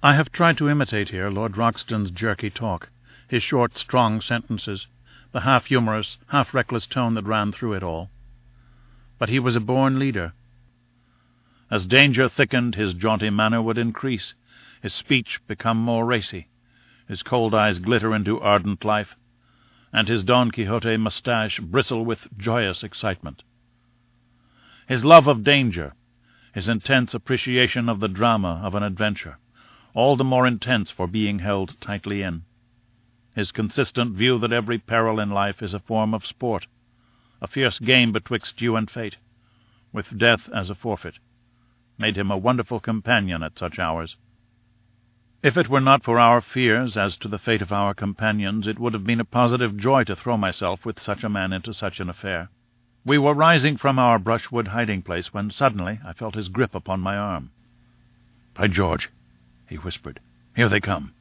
I have tried to imitate here Lord Roxton's jerky talk, his short, strong sentences, the half-humorous, half-reckless tone that ran through it all. But he was a born leader. As danger thickened, his jaunty manner would increase, his speech become more racy, his cold eyes glitter into ardent life, and his Don Quixote moustache bristle with joyous excitement. His love of danger, his intense appreciation of the drama of an adventure, all the more intense for being held tightly in, his consistent view that every peril in life is a form of sport, a fierce game betwixt you and fate, with death as a forfeit, made him a wonderful companion at such hours. If it were not for our fears as to the fate of our companions, it would have been a positive joy to throw myself with such a man into such an affair. We were rising from our brushwood hiding-place when suddenly I felt his grip upon my arm. "By George," he whispered, "here they come."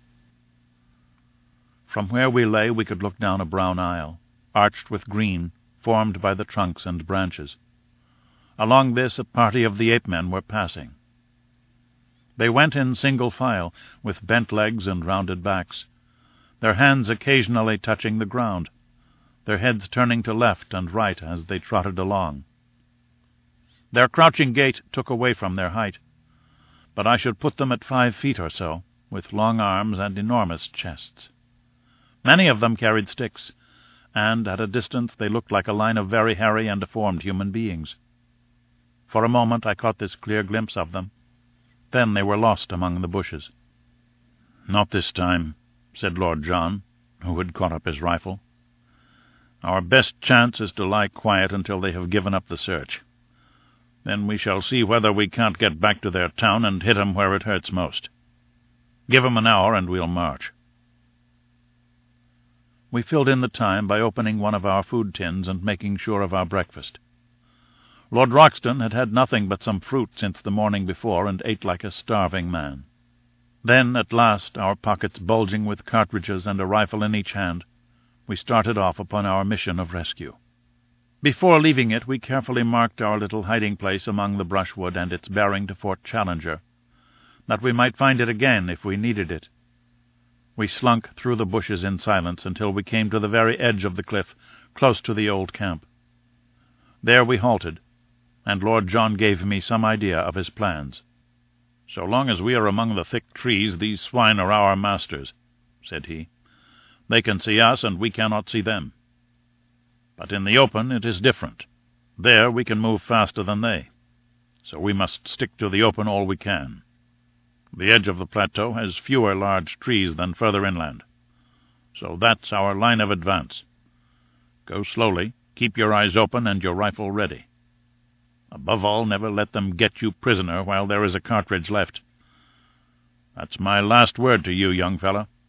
From where we lay we could look down a brown aisle, arched with green, formed by the trunks and branches. Along this a party of the ape-men were passing. They went in single file, with bent legs and rounded backs, their hands occasionally touching the ground, their heads turning to left and right as they trotted along. Their crouching gait took away from their height, but I should put them at 5 feet or so, with long arms and enormous chests. Many of them carried sticks, and at a distance they looked like a line of very hairy and deformed human beings. For a moment I caught this clear glimpse of them. Then they were lost among the bushes. "Not this time," said Lord John, who had caught up his rifle. "Our best chance is to lie quiet until they have given up the search. Then we shall see whether we can't get back to their town and hit 'em where it hurts most. Give 'em an hour and we'll march." We filled in the time by opening one of our food tins and making sure of our breakfast. Lord Roxton had had nothing but some fruit since the morning before, and ate like a starving man. Then, at last, our pockets bulging with cartridges and a rifle in each hand, we started off upon our mission of rescue. Before leaving it, we carefully marked our little hiding-place among the brushwood and its bearing to Fort Challenger, that we might find it again if we needed it. We slunk through the bushes in silence until we came to the very edge of the cliff, close to the old camp. There we halted, and Lord John gave me some idea of his plans. "So long as we are among the thick trees, these swine are our masters," said he. "They can see us, and we cannot see them. But in the open it is different. There we can move faster than they, so we must stick to the open all we can. The edge of the plateau has fewer large trees than further inland, so that's our line of advance. Go slowly, keep your eyes open and your rifle ready. Above all, never let them get you prisoner while there is a cartridge left. That's my last word to you, young fellow.